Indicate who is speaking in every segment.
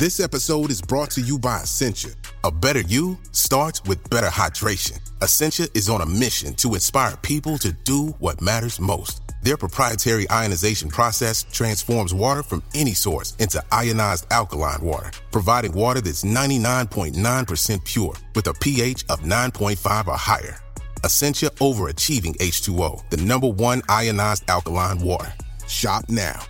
Speaker 1: This episode is brought to you by Essentia. A better you starts with better hydration. Essentia is on a mission to inspire people to do what matters most. Their proprietary ionization process transforms water from any source into ionized alkaline water, providing water that's 99.9% pure with a pH of 9.5 or higher. Essentia Overachieving H2O, the #1 ionized alkaline water. Shop now.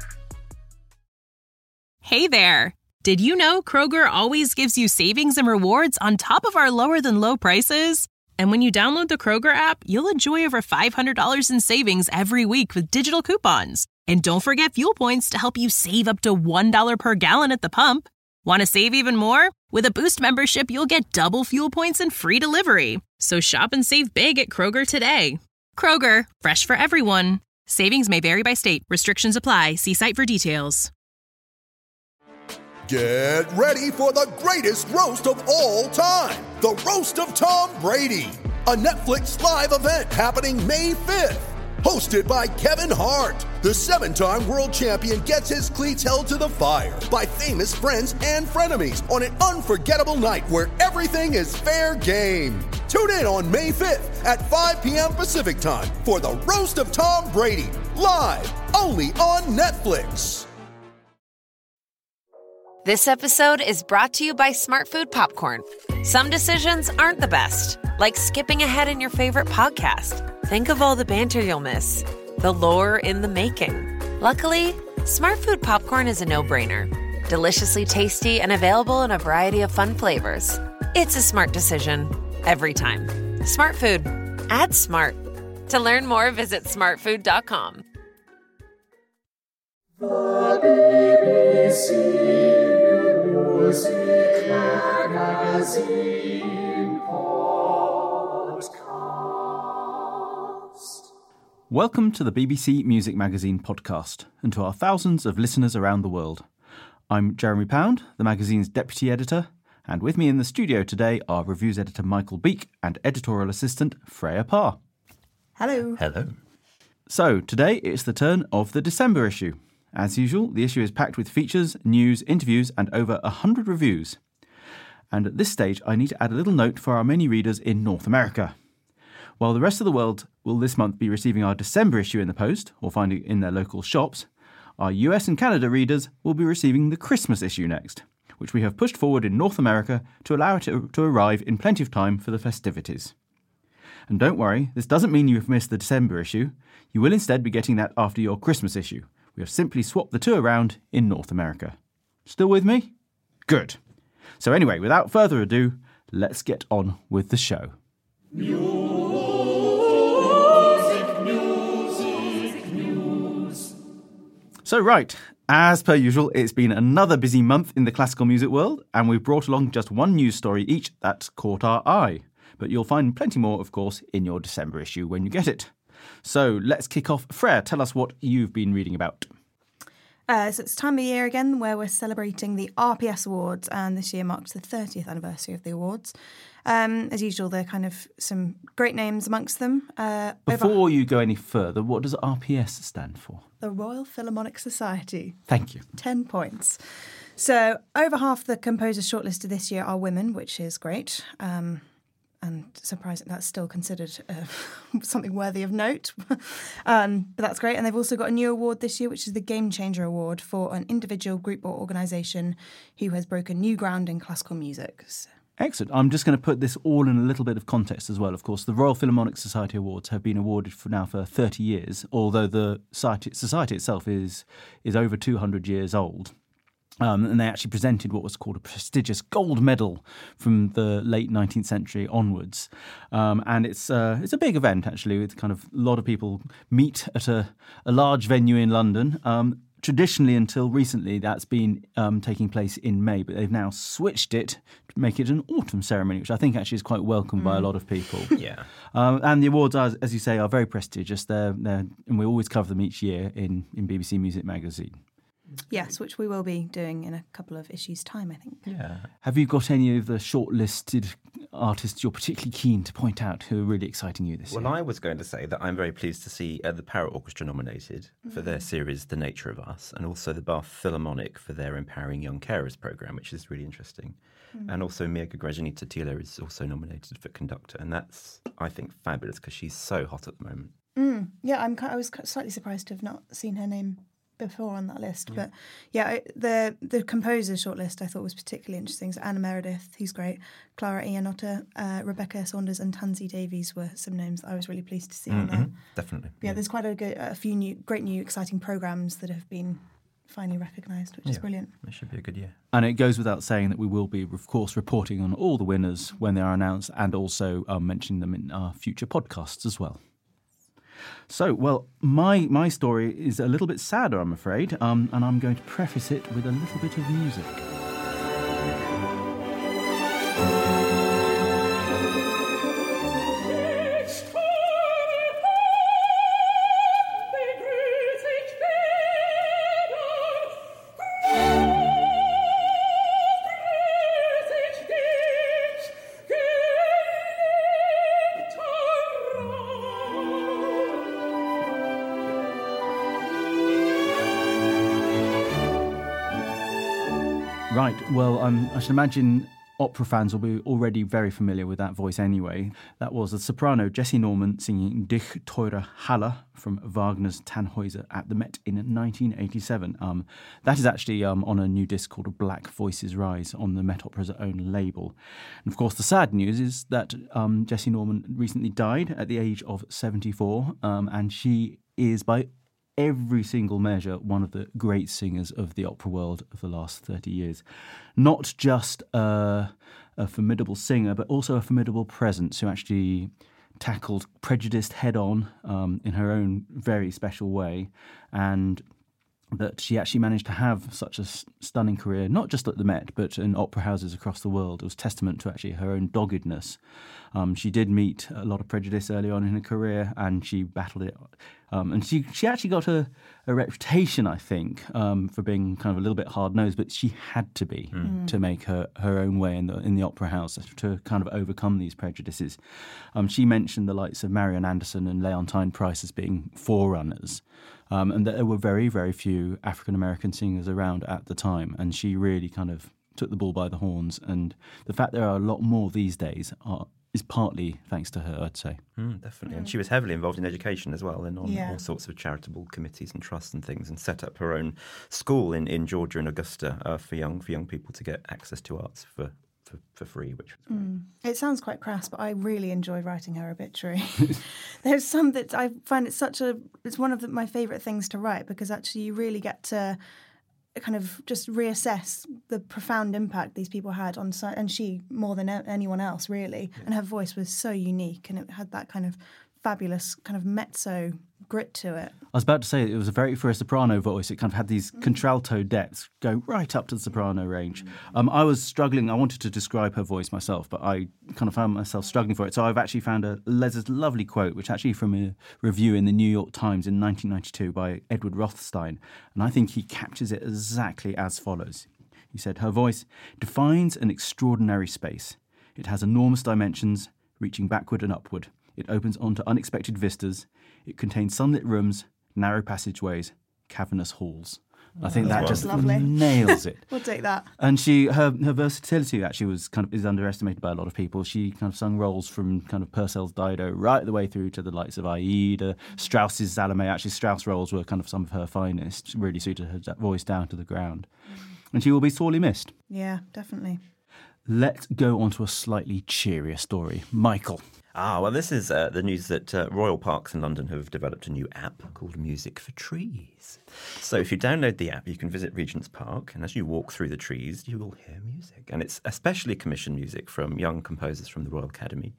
Speaker 2: Hey there. Did you know Kroger always gives you savings and rewards on top of our lower than low prices? And when you download the Kroger app, you'll enjoy over $500 in savings every week with digital coupons. And don't forget fuel points to help you save up to $1 per gallon at the pump. Want to save even more? With a Boost membership, you'll get double fuel points and free delivery. So shop and save big at Kroger today. Kroger, fresh for everyone. Savings may vary by state. Restrictions apply. See site for details.
Speaker 3: Get ready for the greatest roast of all time, the Roast of Tom Brady, a Netflix live event happening May 5th. Hosted by Kevin Hart, the 7-time world champion gets his cleats held to the fire by famous friends and frenemies on an unforgettable night where everything is fair game. Tune in on May 5th at 5 p.m. Pacific time for the Roast of Tom Brady, live only on Netflix.
Speaker 4: This episode is brought to you by Smartfood Popcorn. Some decisions aren't the best, like skipping ahead in your favorite podcast. Think of all the banter you'll miss, the lore in the making. Luckily, Smartfood Popcorn is a no-brainer. Deliciously tasty and available in a variety of fun flavors. It's a smart decision every time. Smartfood. Add smart. To learn more, visit smartfood.com.
Speaker 5: The BBC Music Magazine Podcast.
Speaker 6: Welcome to the BBC Music Magazine podcast and to our thousands of listeners around the world. I'm Jeremy Pound, the magazine's deputy editor, and with me in the studio today are reviews editor Michael Beek and editorial assistant Freya Parr.
Speaker 7: Hello.
Speaker 8: Hello.
Speaker 6: So, today it's the turn of the December issue. As usual, the issue is packed with features, news, interviews and over 100 reviews. And at this stage, I need to add a little note for our many readers in North America. While the rest of the world will this month be receiving our December issue in the post, or finding it in their local shops, our US and Canada readers will be receiving the Christmas issue next, which we have pushed forward in North America to allow it to arrive in plenty of time for the festivities. And don't worry, this doesn't mean you've missed the December issue. You will instead be getting that after your Christmas issue. We have simply swapped the two around in North America. Still with me? Good. So anyway, without further ado, let's get on with the show. So right, as per usual, it's been another busy month in the classical music world, and we've brought along just one news story each that's caught our eye. But you'll find plenty more, of course, in your December issue when you get it. So let's kick off. Freya, tell us what you've been reading about.
Speaker 7: So it's time of year again where we're celebrating the RPS Awards, and this year marks the 30th anniversary of the awards. As usual, there are kind of some great names amongst them.
Speaker 6: Before you go any further, what does RPS stand for?
Speaker 7: The Royal Philharmonic Society.
Speaker 6: Thank you.
Speaker 7: 10 points. So over half the composers shortlisted this year are women, which is great. And surprising, that's still considered something worthy of note. But that's great. And they've also got a new award this year, which is the Game Changer Award for an individual, group or organisation who has broken new ground in classical music. So.
Speaker 6: Excellent. I'm just going to put this all in a little bit of context as well. Of course, the Royal Philharmonic Society Awards have been awarded for 30 years, although the society itself is over 200 years old. And they actually presented what was called a prestigious gold medal from the late 19th century onwards. And it's a big event, actually, with kind of a lot of people meet at a large venue in London. Traditionally, until recently, that's been taking place in May, but they've now switched it to make it an autumn ceremony, which I think actually is quite welcomed by a lot of people.
Speaker 8: Yeah.
Speaker 6: And the awards, as you say, are very prestigious. And we always cover them each year in BBC Music Magazine.
Speaker 7: Yes, which we will be doing in a couple of issues' time, I think.
Speaker 8: Yeah.
Speaker 6: Have you got any of the shortlisted artists you're particularly keen to point out who are really exciting you this year?
Speaker 8: Well, I was going to say that I'm very pleased to see the Parrot Orchestra nominated for their series The Nature of Us, and also the Bath Philharmonic for their Empowering Young Carers programme, which is really interesting. And also Mirga Gražinytė-Tyler is also nominated for conductor, and that's, I think, fabulous because she's so hot at the moment.
Speaker 7: Yeah, I was slightly surprised to have not seen her name before on that list, but the composers shortlist I thought was particularly interesting. So Anna Meredith, who's great, Clara Ianotta, Rebecca Saunders, and Tansy Davies were some names that I was really pleased to see on there.
Speaker 8: Definitely.
Speaker 7: Yeah, there's quite a few great new exciting programmes that have been finally recognised, which is brilliant.
Speaker 8: It should be a good year.
Speaker 6: And it goes without saying that we will be, of course, reporting on all the winners when they are announced, and also mentioning them in our future podcasts as well. So, well, my story is a little bit sadder, I'm afraid, and I'm going to preface it with a little bit of music. Right, well, I should imagine opera fans will be already very familiar with that voice anyway. That was the soprano Jessie Norman singing Dich teure Halle from Wagner's Tannhäuser at the Met in 1987. That is actually on a new disc called Black Voices Rise on the Met Opera's own label. And of course, the sad news is that Jessie Norman recently died at the age of 74, and she is by every single measure one of the great singers of the opera world of the last 30 years. Not just a formidable singer, but also a formidable presence who actually tackled prejudice head-on in her own very special way, and that she actually managed to have such a stunning career, not just at the Met, but in opera houses across the world. It was testament to actually her own doggedness. She did meet a lot of prejudice early on in her career, and she battled it. And she actually got a reputation, I think, for being kind of a little bit hard-nosed, but she had to be to make her own way in the opera house, to kind of overcome these prejudices. She mentioned the likes of Marian Anderson and Leontine Price as being forerunners, and that there were very, very few African-American singers around at the time, and she really kind of took the bull by the horns. And the fact there are a lot more these days is partly thanks to her, I'd say.
Speaker 8: Definitely. And she was heavily involved in education as well, and on all sorts of charitable committees and trusts and things, and set up her own school in Georgia and Augusta for young people to get access to arts for free, which was great.
Speaker 7: It sounds quite crass, but I really enjoy writing her obituary. There's some that I find it's one of my favourite things to write, because actually you really get to kind of just reassess the profound impact these people had on, and she more than anyone else really, and her voice was so unique, and it had that kind of fabulous kind of mezzo grit to it. I
Speaker 6: was about to say it was for a soprano voice, it kind of had these contralto depths go right up to the soprano range. I was struggling. I wanted to describe her voice myself, but I kind of found myself struggling for it. So I've actually found Les's lovely quote, which actually from a review in the New York Times in 1992 by Edward Rothstein, and I think he captures it exactly as follows. He said, "Her voice defines an extraordinary space. It has enormous dimensions, reaching backward and upward. It opens onto unexpected vistas. It contains sunlit rooms, narrow passageways, cavernous halls." I think that just nails it.
Speaker 7: We'll take that.
Speaker 6: And her versatility actually is underestimated by a lot of people. She kind of sung roles from kind of Purcell's Dido right the way through to the likes of Aida, Strauss's Salome. Actually, Strauss roles were kind of some of her finest. She really suited her voice down to the ground. And she will be sorely missed.
Speaker 7: Yeah, definitely.
Speaker 6: Let's go on to a slightly cheerier story. Michael.
Speaker 8: Well, this is the news that Royal Parks in London have developed a new app called Music for Trees. So if you download the app, you can visit Regent's Park, and as you walk through the trees, you will hear music. And it's especially commissioned music from young composers from the Royal Academy.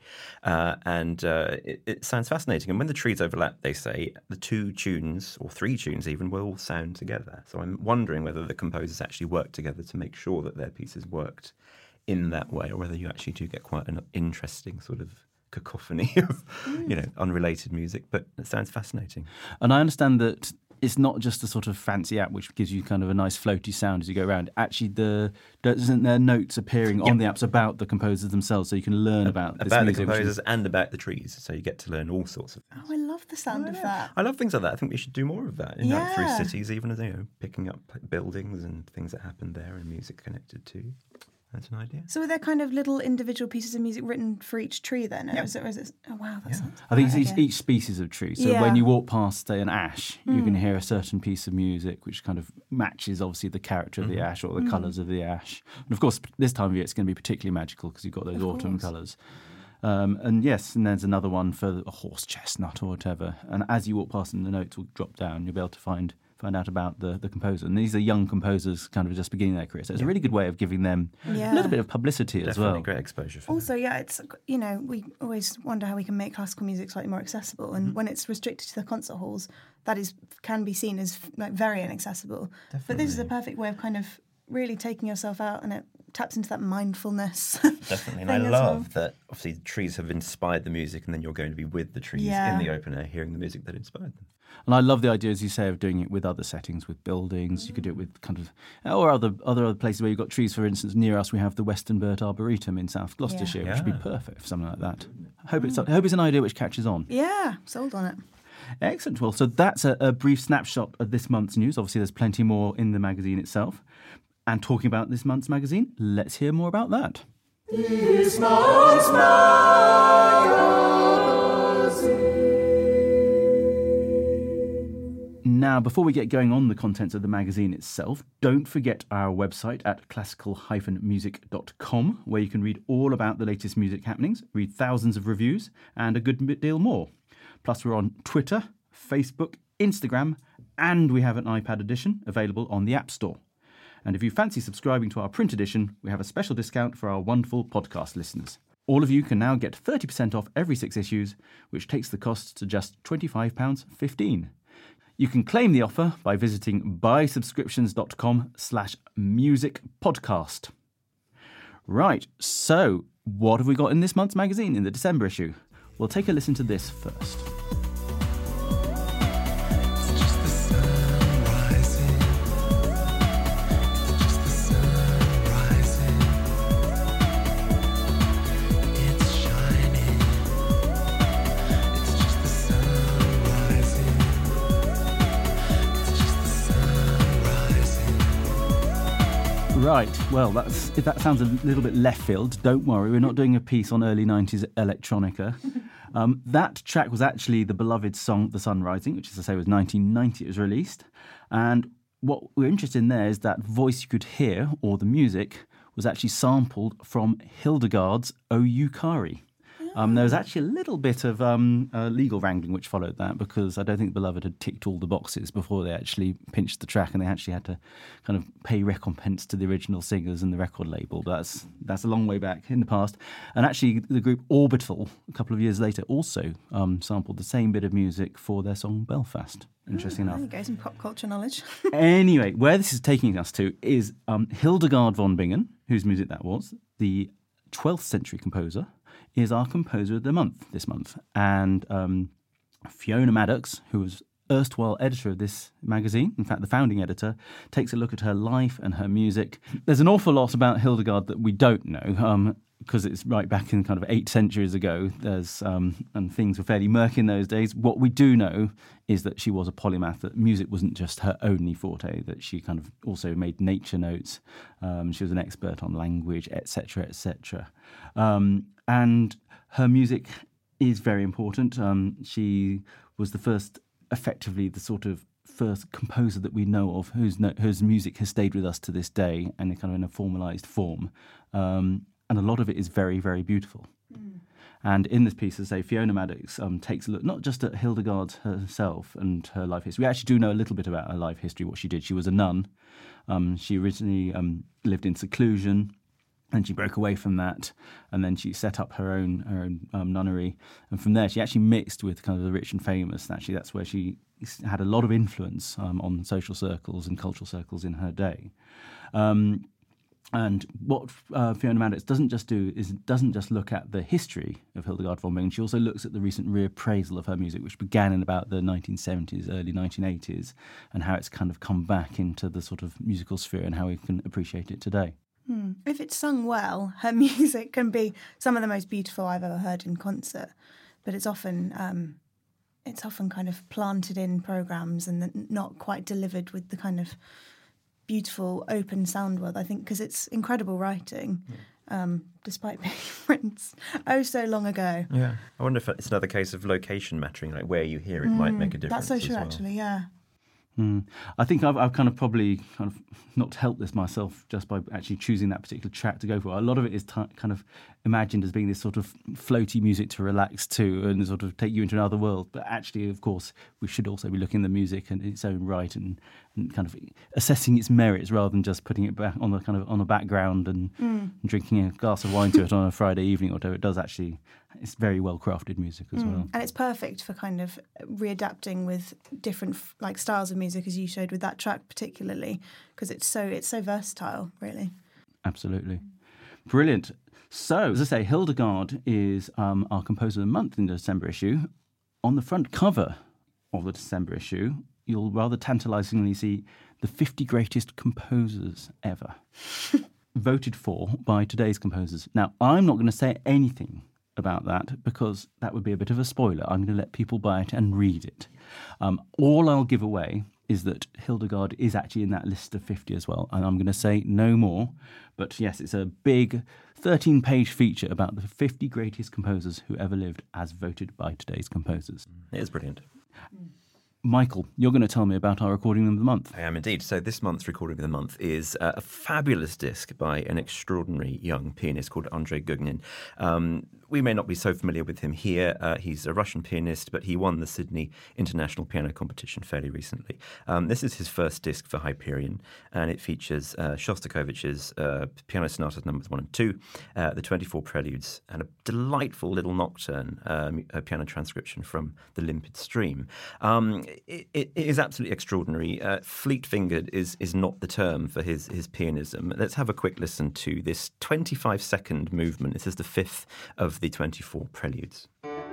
Speaker 8: And it sounds fascinating. And when the trees overlap, they say, the two tunes, or three tunes even, will all sound together. So I'm wondering whether the composers actually work together to make sure that their pieces worked in that way, or whether you actually do get quite an interesting sort of cacophony of, unrelated music, but it sounds fascinating.
Speaker 6: And I understand that it's not just a sort of fancy app which gives you kind of a nice floaty sound as you go around. Actually, isn't there notes appearing on the apps about the composers themselves, so you can learn about this
Speaker 8: the
Speaker 6: music,
Speaker 8: composers and about the trees, so you get to learn all sorts of things.
Speaker 7: Oh, I love the sound of that.
Speaker 8: I love things like that. I think we should do more of that.
Speaker 7: Yeah.
Speaker 8: Through cities, even as picking up buildings and things that happen there and music connected to. That's an idea.
Speaker 7: So are there kind of little individual pieces of music written for each tree then? Or is it, oh, wow, that sounds...
Speaker 6: I think it's each species of tree. So when you walk past, say, an ash, you can hear a certain piece of music which kind of matches, obviously, the character of the ash or the colours of the ash. And, of course, this time of year it's going to be particularly magical because you've got those autumn colours. And there's another one for a horse chestnut or whatever. And as you walk past and the notes will drop down, you'll be able to find out about the composer. And these are young composers kind of just beginning their career. So it's a really good way of giving them a little bit of publicity as well.
Speaker 8: Great exposure for
Speaker 7: also, them. It's, we always wonder how we can make classical music slightly more accessible. And when it's restricted to the concert halls, that can be seen as like very inaccessible. Definitely. But this is a perfect way of kind of really taking yourself out, and it taps into that mindfulness.
Speaker 8: Definitely. And I love that, obviously, the trees have inspired the music, and then you're going to be with the trees in the open air, hearing the music that inspired them.
Speaker 6: And I love the idea, as you say, of doing it with other settings, with buildings. You could do it with kind of, or other places where you've got trees. For instance, near us we have the Western Burt Arboretum in South Gloucestershire, which would be perfect for something like that. I hope it's an idea which catches on.
Speaker 7: Yeah, sold on it.
Speaker 6: Excellent. Well, so that's a brief snapshot of this month's news. Obviously, there's plenty more in the magazine itself. And talking about this month's magazine, let's hear more about that.
Speaker 5: This month's magazine.
Speaker 6: Now, before we get going on the contents of the magazine itself, don't forget our website at classical-music.com, where you can read all about the latest music happenings, read thousands of reviews, and a good deal more. Plus, we're on Twitter, Facebook, Instagram, and we have an iPad edition available on the App Store. And if you fancy subscribing to our print edition, we have a special discount for our wonderful podcast listeners. All of you can now get 30% off every 6 issues, which takes the cost to just £25.15. You can claim the offer by visiting buysubscriptions.com/musicpodcast. Right, so what have we got in this month's magazine in the December issue? We'll take a listen to this first. Right, well, if that sounds a little bit left field, don't worry, we're not doing a piece on early 90s electronica. That track was actually the beloved song The Sun Rising, which, as I say, was 1990 it was released. And what we're interested in there is that voice you could hear, or the music, was actually sampled from Hildegard's O Yukari. There was actually a little bit of legal wrangling which followed that, because I don't think Beloved had ticked all the boxes before they actually pinched the track, and they actually had to kind of pay recompense to the original singers and the record label. But that's a long way back in the past. And actually the group Orbital, a couple of years later, also sampled the same bit of music for their song Belfast. Interesting enough.
Speaker 7: There you go, some pop culture knowledge.
Speaker 6: Anyway, where this is taking us to is Hildegard von Bingen, whose music that was, the 12th century composer, is our composer of the month this month. And Fiona Maddox, who was erstwhile editor of this magazine, in fact the founding editor, takes a look at her life and her music. There's an awful lot about Hildegard that we don't know, because it's right back in kind of 8 centuries ago. And things were fairly murky in those days. What we do know is that she was a polymath, that music wasn't just her only forte, that she kind of also made nature notes. She was an expert on language, etc., etc. And her music is very important. She was effectively the sort of first composer that we know of whose music has stayed with us to this day, and kind of in a formalised form. And a lot of it is very, very beautiful. And in this piece, as I say, Fiona Maddox takes a look not just at Hildegard herself and her life history. We actually do know a little bit about her life history, what she did. She was a nun. She originally lived in seclusion, and she broke away from that, and then she set up her own nunnery. And from there, she actually mixed with kind of the rich and famous. Actually, that's where she had a lot of influence on social circles and cultural circles in her day. And what Fiona Manders doesn't just look at the history of Hildegard von Bingen. She also looks at the recent reappraisal of her music, which began in about the 1970s, early 1980s, and how it's kind of come back into the sort of musical sphere and how we can appreciate it today.
Speaker 7: If it's sung well, her music can be some of the most beautiful I've ever heard in concert. But it's often kind of planted in programmes and not quite delivered with the kind of beautiful open sound world, I think, because it's incredible writing, despite being written so long ago.
Speaker 8: Yeah, I wonder if it's another case of location mattering, like where you hear it might make a difference.
Speaker 7: That's so true,
Speaker 8: as well.
Speaker 7: actually, yeah.
Speaker 6: I think I've probably not helped this myself just by actually choosing that particular track to go for. A lot of it is kind of imagined as being this sort of floaty music to relax to and sort of take you into another world. But actually, of course, we should also be looking at the music in its own right and kind of assessing its merits rather than just putting it back on the background and drinking a glass of wine to it on a Friday evening or whatever. It does actually. It's very well crafted music as well.
Speaker 7: And it's perfect for kind of readapting with different like styles of music, as you showed with that track particularly, because it's so versatile, really.
Speaker 6: Absolutely. Brilliant. So, as I say, Hildegard is our Composer of the Month in the December issue. On the front cover of the December issue, you'll rather tantalisingly see the 50 greatest composers ever, voted for by today's composers. Now, I'm not going to say anything about that because that would be a bit of a spoiler. I'm going to let people buy it and read it. All I'll give away is that Hildegard is actually in that list of 50 as well, and I'm going to say no more. But yes, it's a big 13-page feature about the 50 greatest composers who ever lived as voted by today's composers.
Speaker 8: It is brilliant.
Speaker 6: Michael, you're going to tell me about our Recording of the Month.
Speaker 8: I am indeed. So this month's Recording of the Month is a fabulous disc by an extraordinary young pianist called Andrei Gugnin. We may not be so familiar with him here. He's a Russian pianist, but he won the Sydney International Piano Competition fairly recently. This is his first disc for Hyperion, and it features Shostakovich's Piano Sonatas Numbers 1 and 2, the 24 Preludes, and a delightful little nocturne, a piano transcription from The Limpid Stream. It is absolutely extraordinary. Fleet-fingered is not the term for his pianism. Let's have a quick listen to this 25-second movement. This is the fifth of the 24 Preludes.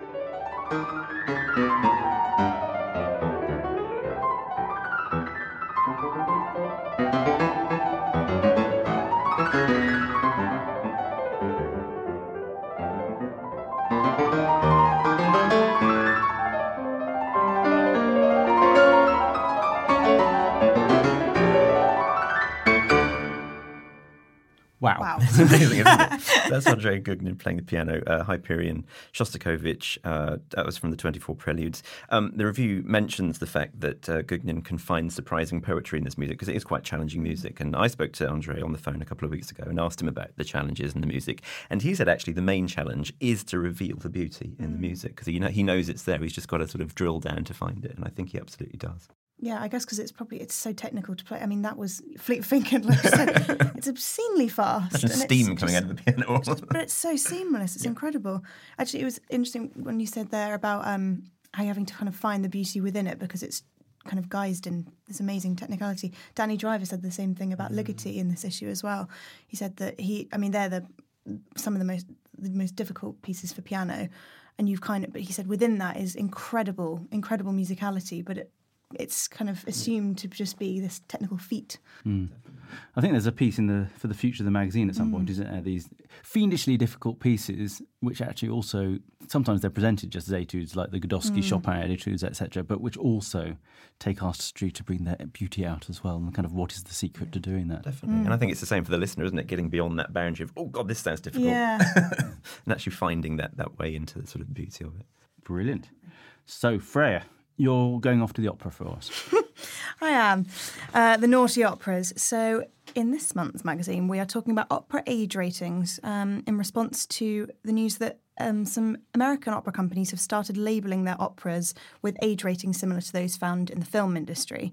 Speaker 6: Wow.
Speaker 8: It's amazing, isn't it? That's Andrei Gugnin playing the piano, Hyperion, Shostakovich. That was from the 24 Preludes. The review mentions the fact that Gugnin can find surprising poetry in this music because it is quite challenging music. And I spoke to Andrei on the phone a couple of weeks ago and asked him about the challenges in the music. And he said actually the main challenge is to reveal the beauty in the music because he knows it's there. He's just got to sort of drill down to find it. And I think he absolutely does.
Speaker 7: Yeah, I guess because it's so technical to play. I mean, that was fleet-fingered, like I said. It's obscenely fast.
Speaker 8: There's steam coming out of the piano.
Speaker 7: But it's so seamless. It's incredible. Actually, it was interesting when you said there about how you're having to kind of find the beauty within it because it's kind of guised in this amazing technicality. Danny Driver said the same thing about Ligeti in this issue as well. He said that they're some of the most difficult pieces for piano, and but he said within that is incredible musicality, but it's kind of assumed to just be this technical feat.
Speaker 6: I think there's a piece for the future of the magazine at some point, isn't there? These fiendishly difficult pieces, which actually also sometimes they're presented just as etudes, like the Godowsky Chopin etudes, etc., but which also take artistry to bring their beauty out as well, and kind of what is the secret to doing that?
Speaker 8: Definitely, and I think it's the same for the listener, isn't it? Getting beyond that boundary of, oh God, this sounds difficult, and actually finding that way into the sort of beauty of it.
Speaker 6: Brilliant. So, Freya, you're going off to the opera for us.
Speaker 7: I am. The naughty operas. So in this month's magazine, we are talking about opera age ratings in response to the news that some American opera companies have started labelling their operas with age ratings similar to those found in the film industry.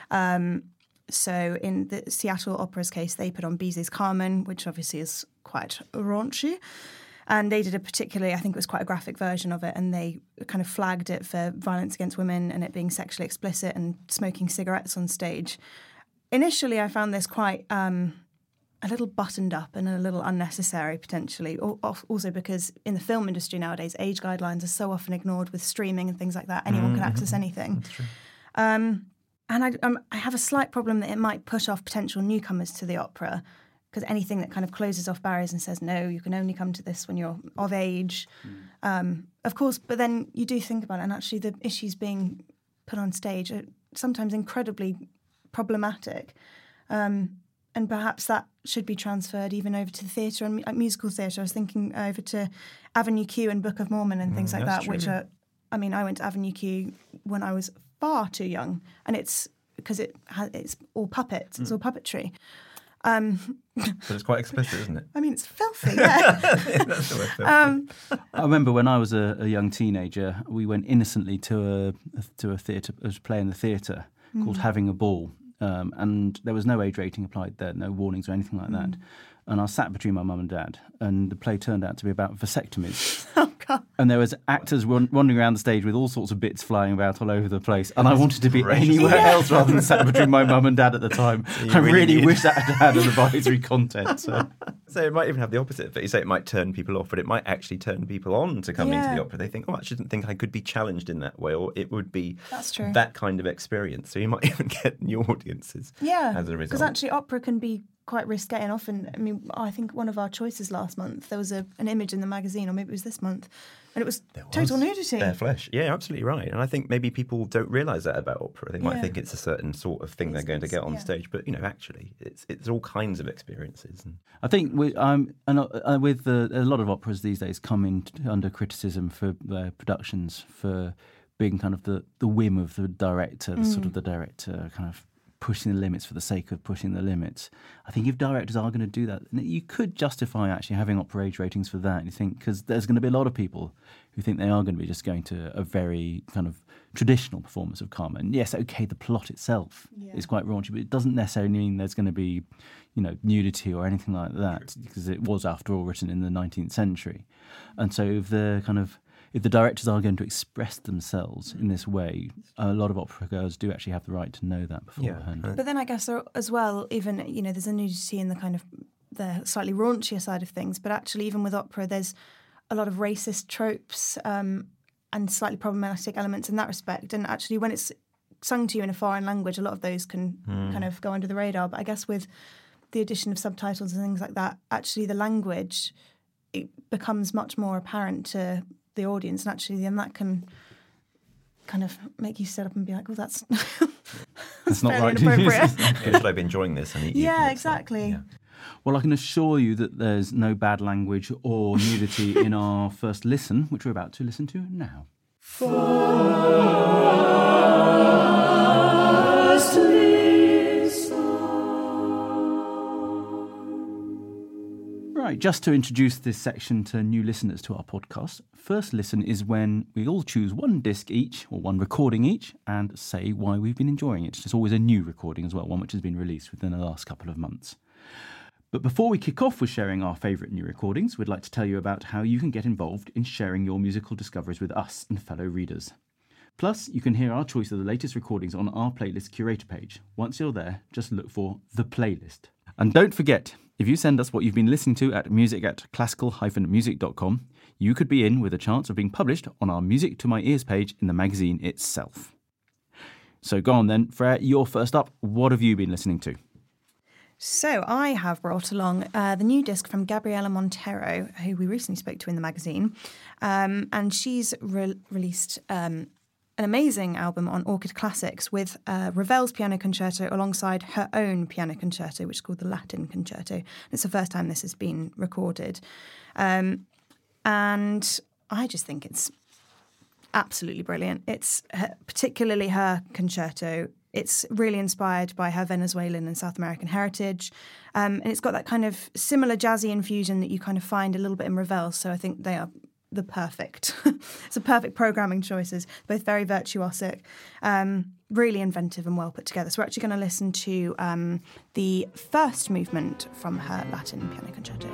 Speaker 7: So in the Seattle Opera's case, they put on Bizet's Carmen, which obviously is quite raunchy. And they did a particularly, I think it was quite a graphic version of it, and they kind of flagged it for violence against women and it being sexually explicit and smoking cigarettes on stage. Initially, I found this quite a little buttoned up and a little unnecessary potentially. Also because in the film industry nowadays, age guidelines are so often ignored with streaming and things like that. Anyone can access anything.
Speaker 8: That's true.
Speaker 7: And I have a slight problem that it might put off potential newcomers to the opera, because anything that kind of closes off barriers and says, no, you can only come to this when you're of age. Of course, but then you do think about it, and actually the issues being put on stage are sometimes incredibly problematic. And perhaps that should be transferred even over to the theatre and musical theatre. I was thinking over to Avenue Q and Book of Mormon and things like that,
Speaker 8: true.
Speaker 7: which are, I mean, I went to Avenue Q when I was far too young, and it's because it's all puppets, it's all puppetry.
Speaker 8: But it's quite explicit, isn't it?
Speaker 7: I mean, it's filthy, yeah.
Speaker 8: That's the way filthy.
Speaker 6: I remember when I was a young teenager, we went innocently to a theatre, a play in the theatre called Having a Ball. And there was no age rating applied there, no warnings or anything like that. And I was sat between my mum and dad, and the play turned out to be about vasectomies.
Speaker 7: Oh, God.
Speaker 6: And there was actors wandering around the stage with all sorts of bits flying about all over the place. And I wanted to be anywhere else rather than sat between my mum and dad at the time. I really wish that had an advisory content. So
Speaker 8: it might even have the opposite effect. You say it might turn people off, but it might actually turn people on to coming to the opera. They think, I shouldn't think I could be challenged in that way, or it would be that kind of experience. So you might even get new audiences as a result. Because
Speaker 7: actually opera can be quite risque, and often, I mean, I think one of our choices last month, there was an image in the magazine, or maybe it was this month, and it was total nudity.
Speaker 8: Bare flesh. Yeah, absolutely right. And I think maybe people don't realise that about opera. They might think it's a certain sort of thing they're going to get on stage, but, actually, it's all kinds of experiences.
Speaker 6: I think with a lot of operas these days come in under criticism for their productions, for being kind of the whim of the director, the sort of the director kind of pushing the limits for the sake of pushing the limits. I think if directors are going to do that, you could justify actually having opera age ratings for that. You think, because there's going to be a lot of people who think they are going to be just going to a very kind of traditional performance of Carmen. Yes, okay, the plot itself is quite raunchy, but it doesn't necessarily mean there's going to be, nudity or anything like that, because it was, after all, written in the 19th century. And so if the directors are going to express themselves in this way, a lot of opera goers do actually have the right to know that beforehand.
Speaker 7: But then I guess as well, even, there's a nudity in the kind of the slightly raunchier side of things, but actually even with opera, there's a lot of racist tropes and slightly problematic elements in that respect. And actually when it's sung to you in a foreign language, a lot of those can kind of go under the radar. But I guess with the addition of subtitles and things like that, actually the language, it becomes much more apparent to the audience, and actually then that can kind of make you sit up and be like, well, that's
Speaker 6: not right.
Speaker 8: Should I be enjoying this?
Speaker 7: Exactly.
Speaker 6: Well, I can assure you that there's no bad language or nudity in our first listen, which we're about to listen to now. First listen. Right, just to introduce this section to new listeners to our podcast, First Listen is when we all choose one disc each, or one recording each, and say why we've been enjoying it. It's always a new recording as well, one which has been released within the last couple of months. But before we kick off with sharing our favourite new recordings, we'd like to tell you about how you can get involved in sharing your musical discoveries with us and fellow readers. Plus, you can hear our choice of the latest recordings on our playlist curator page. Once you're there, just look for The Playlist. And don't forget, if you send us what you've been listening to at music@classical-music.com, you could be in with a chance of being published on our Music to My Ears page in the magazine itself. So go on then, Freya, you're first up. What have you been listening to?
Speaker 7: So I have brought along the new disc from Gabriela Montero, who we recently spoke to in the magazine. And she's released an amazing album on Orchid Classics with Ravel's piano concerto alongside her own piano concerto, which is called the Latin Concerto. It's the first time this has been recorded. And I just think it's absolutely brilliant. It's particularly her concerto. It's really inspired by her Venezuelan and South American heritage. And it's got that kind of similar jazzy infusion that you kind of find a little bit in Ravel. So I think they are the perfect, it's a perfect programming choices, both very virtuosic, really inventive and well put together. So we're actually going to listen to the first movement from her Latin piano concerto.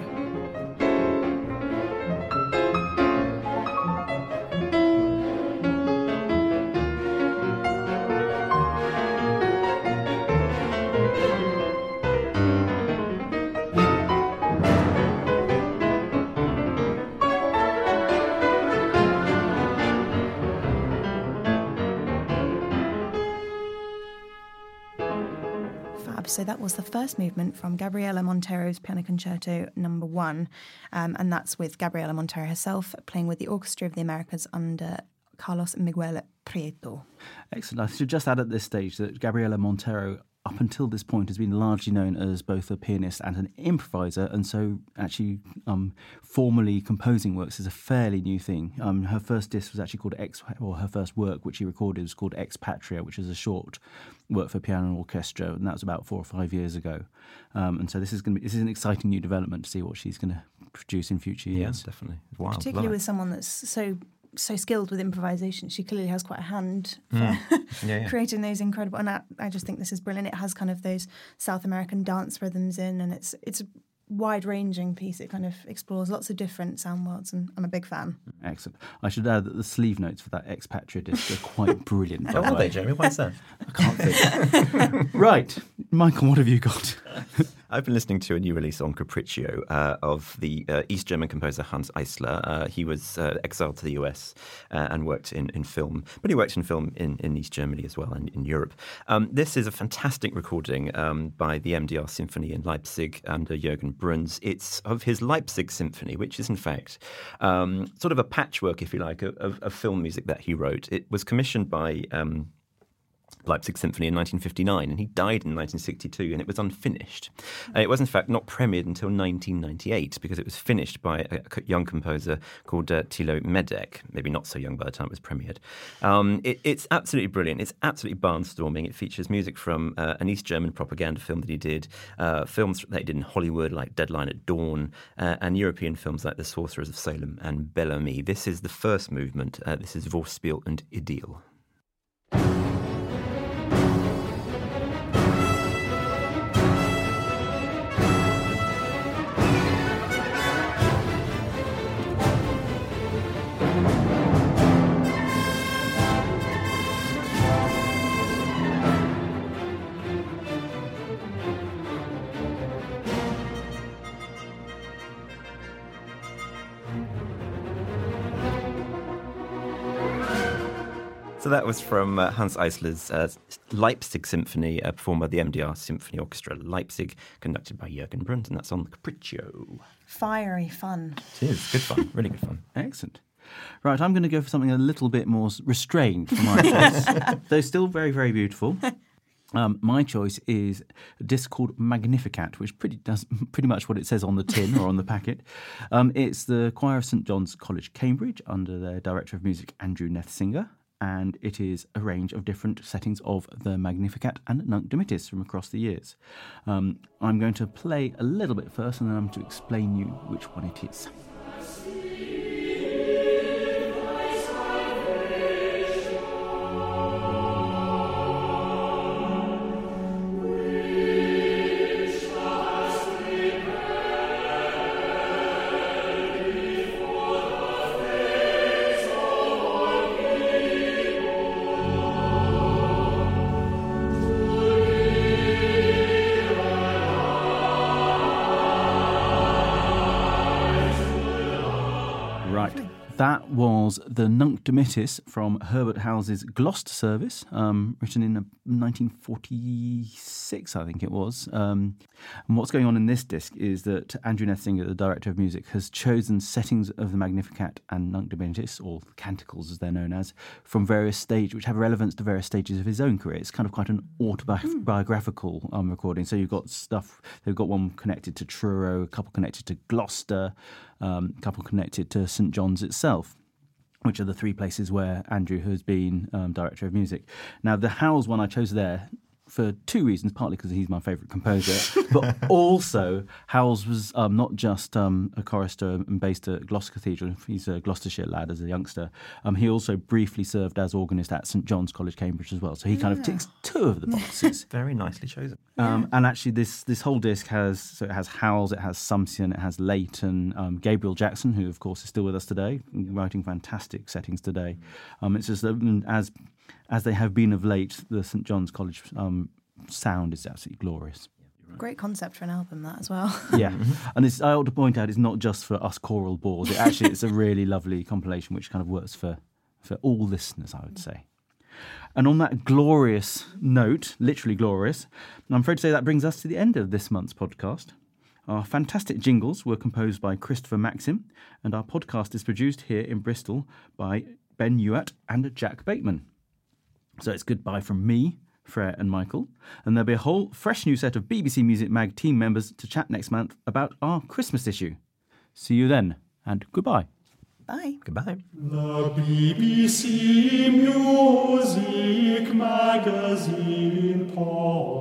Speaker 7: So that was the first movement from Gabriela Montero's Piano Concerto No. 1, and that's with Gabriela Montero herself playing with the Orchestra of the Americas under Carlos Miguel Prieto.
Speaker 6: Excellent. I should just add at this stage that Gabriela Montero, up until this point, has been largely known as both a pianist and an improviser, and so actually formally composing works is a fairly new thing. Her first disc was actually called her first work, which she recorded, was called Ex Patria, which is a short work for piano and orchestra, and that was about 4 or 5 years ago. And so this is an exciting new development to see what she's going to produce in future years.
Speaker 8: Yeah, definitely. Wow,
Speaker 7: particularly with someone that's so skilled with improvisation. She clearly has quite a hand for creating those incredible, and I just think this is brilliant. It has kind of those South American dance rhythms in, and it's a wide-ranging piece. It kind of explores lots of different sound worlds, and I'm a big fan.
Speaker 6: Excellent. I should add that the sleeve notes for that Ex Patria disc are quite brilliant.
Speaker 8: Oh, are they, Jeremy? Why is that?
Speaker 6: I can't think. Right. Michael, what have you got?
Speaker 8: I've been listening to a new release on Capriccio of the East German composer Hans Eisler. He was exiled to the US and worked in film, but he worked in film in East Germany as well and in Europe. This is a fantastic recording by the MDR Symphony in Leipzig under Jürgen Bruns. It's of his Leipzig Symphony, which is in fact sort of a patchwork, if you like, of film music that he wrote. It was commissioned by Leipzig Symphony in 1959, and he died in 1962, and it was unfinished. It was, in fact, not premiered until 1998 because it was finished by a young composer called Thilo Medeck, maybe not so young by the time it was premiered. It's absolutely brilliant. It's absolutely barnstorming. It features music from an East German propaganda film that he did, films that he did in Hollywood like Deadline at Dawn, and European films like The Sorcerers of Salem and Bel Ami. This is the first movement. This is Vorspiel und Idyll. So that was from Hans Eisler's Leipzig Symphony, performed by the MDR Symphony Orchestra Leipzig, conducted by Jürgen Bruns, and that's on the Capriccio.
Speaker 7: Fiery fun.
Speaker 8: It is. Good fun. Really good fun.
Speaker 6: Excellent. Right, I'm going to go for something a little bit more restrained for my choice, though still very, very beautiful. My choice is a disc called Magnificat, which does pretty much what it says on the tin or on the packet. It's the choir of St John's College, Cambridge, under their Director of Music, Andrew Nethsinger, and it is a range of different settings of the Magnificat and Nunc Dimittis from across the years. I'm going to play a little bit first, and then I'm to explain you which one it is. That was the Nunc Dimittis from Herbert House's Gloucester Service, written in 1946, I think it was. And what's going on in this disc is that Andrew Nethsinger, the Director of Music, has chosen settings of the Magnificat and Nunc Dimittis, or canticles as they're known as, from various stages, which have relevance to various stages of his own career. It's kind of quite an autobiographical recording. So you've got stuff, they've got one connected to Truro, a couple connected to Gloucester, a couple connected to St John's itself, which are the three places where Andrew has been Director of Music. Now, the Howells one I chose there for two reasons, partly because he's my favourite composer, but also Howells was not just a chorister and based at Gloucester Cathedral. He's a Gloucestershire lad as a youngster. He also briefly served as organist at St John's College, Cambridge as well. So he kind of ticks two of the boxes.
Speaker 8: Very nicely chosen.
Speaker 6: And actually this whole disc has Howells, it has Sumsion, it has Leighton, Gabriel Jackson, who of course is still with us today, writing fantastic settings today. It's just as they have been of late, the St John's College sound is absolutely glorious.
Speaker 7: Great concept for an album, that as well.
Speaker 6: Yeah, and I ought to point out, it's not just for us choral bores. It's a really lovely compilation which kind of works for all listeners, I would say. And on that glorious note, literally glorious, I'm afraid to say that brings us to the end of this month's podcast. Our fantastic jingles were composed by Christopher Maxim, and our podcast is produced here in Bristol by Ben Ewart and Jack Bateman. So it's goodbye from me, Freya and Michael, and there'll be a whole fresh new set of BBC Music Mag team members to chat next month about our Christmas issue. See you then, and goodbye.
Speaker 7: Bye.
Speaker 8: Goodbye.
Speaker 5: The BBC Music Magazine Podcast.